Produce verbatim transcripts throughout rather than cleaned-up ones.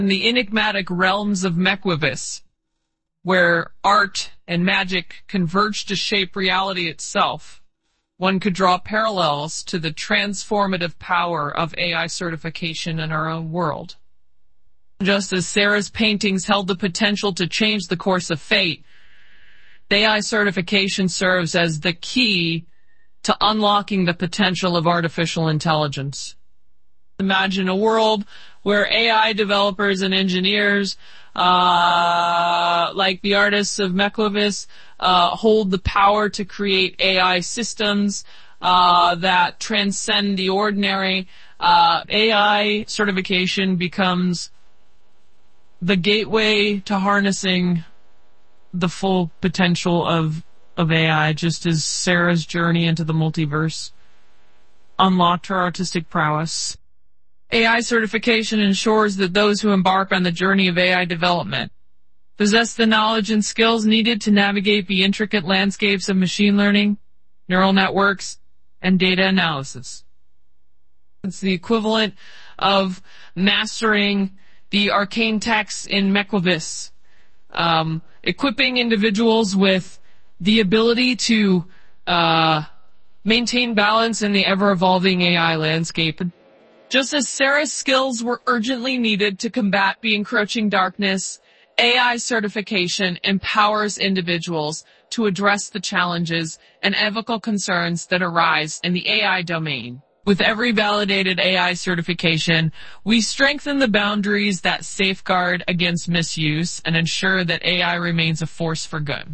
In the enigmatic realms of Mekwivus, where art and magic converge to shape reality itself, one could draw parallels to the transformative power of A I certification in our own world. Just as Sarah's paintings held the potential to change the course of fate, A I certification serves as the key to unlocking the potential of artificial intelligence. Imagine a world where A I developers and engineers, uh, like the artists of Mekwivus, uh, hold the power to create A I systems uh, that transcend the ordinary. Uh, A I certification becomes the gateway to harnessing the full potential of, of A I, just as Sarah's journey into the multiverse unlocked her artistic prowess. A I certification ensures that those who embark on the journey of A I development possess the knowledge and skills needed to navigate the intricate landscapes of machine learning, neural networks, and data analysis. It's the equivalent of mastering the arcane texts in Mekwivus, um, equipping individuals with the ability to uh, maintain balance in the ever-evolving A I landscape. Just as Sarah's skills were urgently needed to combat the encroaching darkness, A I certification empowers individuals to address the challenges and ethical concerns that arise in the A I domain. With every validated A I certification, we strengthen the boundaries that safeguard against misuse and ensure that A I remains a force for good.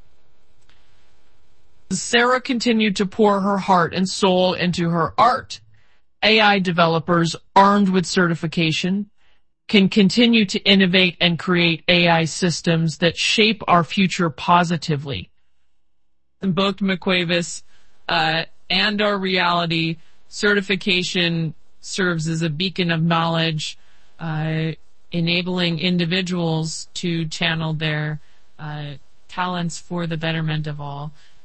Sarah continued to pour her heart and soul into her art. A I developers armed with certification can continue to innovate and create A I systems that shape our future positively. In both Mekwivus uh, and our reality, certification serves as a beacon of knowledge, uh, enabling individuals to channel their uh, talents for the betterment of all.